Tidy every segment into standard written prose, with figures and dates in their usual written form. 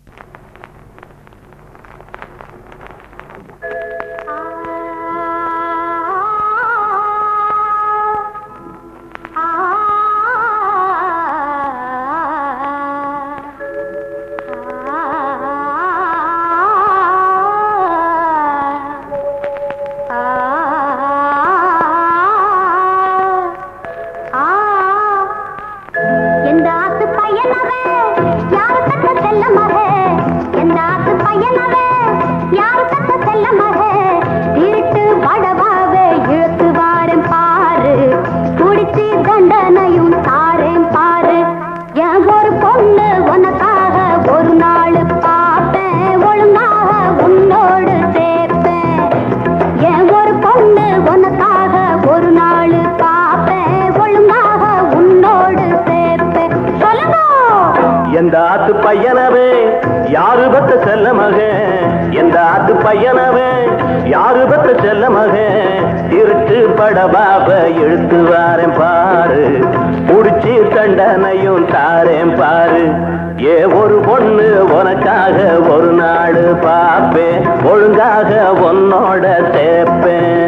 எந்த ஆத்து பையனவே யாரு பத்த செல்ல மகன், எந்த ஆத்து பையனவே யாரு பத்த செல்ல மகன், திருட்டு படபாப இழுத்து வாரேன் பாரு, புடிச்சு தண்டனையும் தாரேன் பாரு. ஏ ஒரு பொண்ணு உனக்காக ஒரு நாடு பாப்பேன், ஒழுங்காக உன்னோட சேர்ப்பேன்.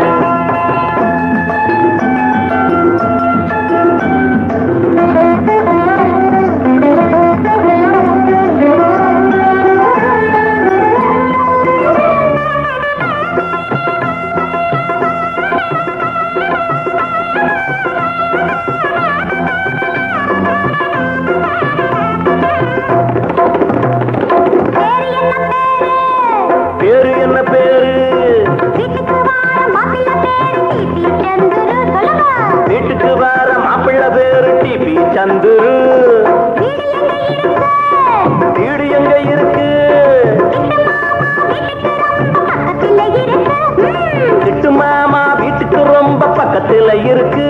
வீட்டுக்கு வர மாப்பிள்ள பேரு டிபி சந்துரு. வீடு எங்க இருக்கு? கிட்டு மாமா வீட்டுக்கு ரொம்ப பக்கத்துல இருக்கு.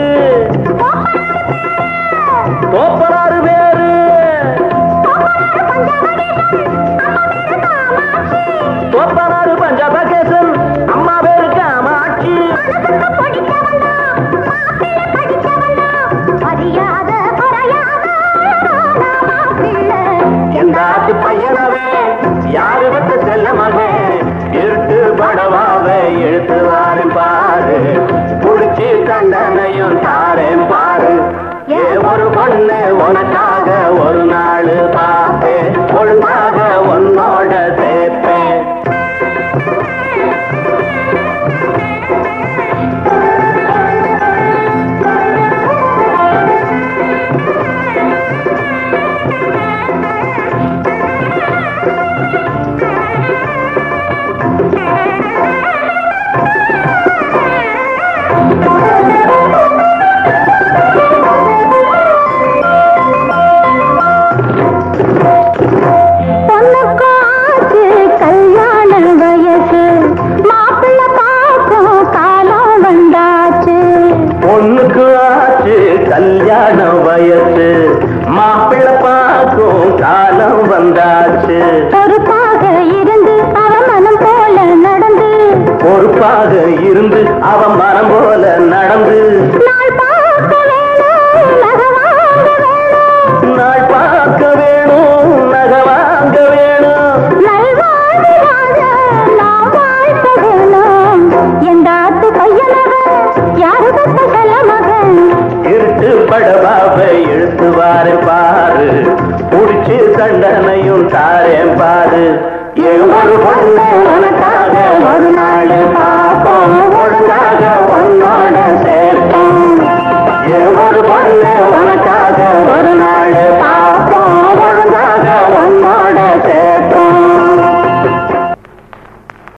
தோப்பனாரு பேரு தோப்பனாரு பஞ்சாபகேசன், அம்மா பேரு காமாட்சி. எந்த ஆத்து பையனவே யாரு பத்த செல்ல மகன், இருட்டு படவாவை இழுத்து வாரேன் பாரு, புடிச்சு தண்டனையும் தாரேன் பாரு. ஏ ஒரு பொண்ணு உனக்காக ஒரு நாள் பாப்பேன், ஒழுங்காக உன்னோட சேர்ப்பேன். கல்யாண வயசு மாப்பிள்ள பார்க்கும் காலம் வந்தாச்சு. பொறுப்பாக இருந்து அவன் மனம் போல நடந்து, பொறுப்பாக இருந்து அவன் மனம் போல நடந்து, நாள் பார்க்க வேணும் நகை வாங்க வேணும், நாள் பார்க்க வேணும் நகை வாங்க வேணும், நல்வாழ்வு வாழ நான் வாழ்க்க வேணும். எந்த ஆத்து பையனவன் யாரு பத்த செல்ல மகன், இருட்டு படபாவை இழுத்து வாரேன் பாரு, புடிச்சு தண்டனையும் தாரேன் பாரு. ஏ ஒரு பொண்ணு உனக்காக